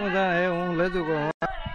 है हूँ ले चुको हूँ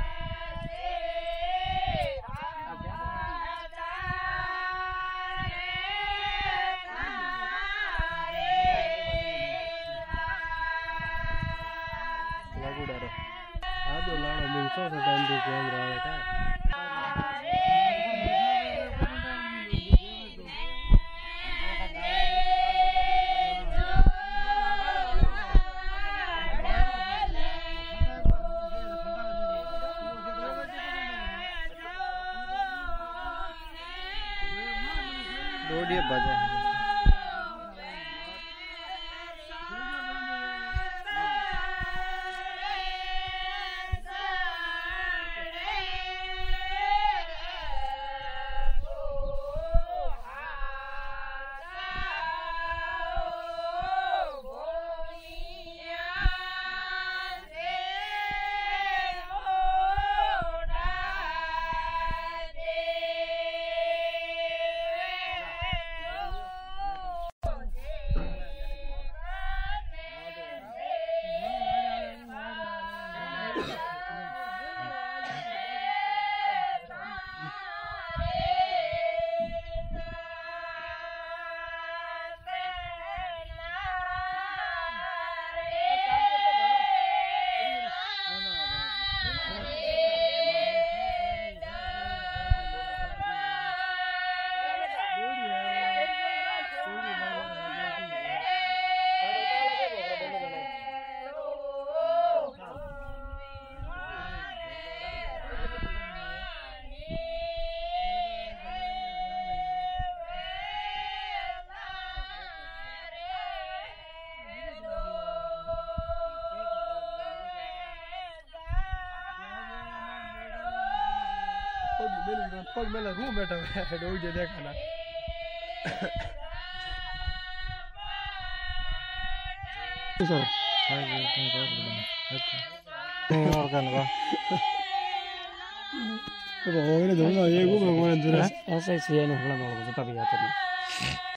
रोडिये बजे पग मेला रूम बैठा हुआ है डोग जे देखा ना सर हां ये और करने का तो वो ने दोनों ये को भगवान दूर ऐसा ही है ना हम लोग तो तभी आते हैं